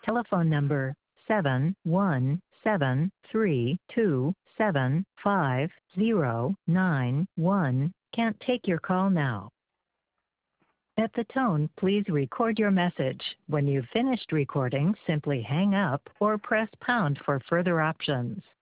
telephone number 717327509 can't take your call now. At the tone, please record your message. When you've finished recording, simply hang up or press pound for further options.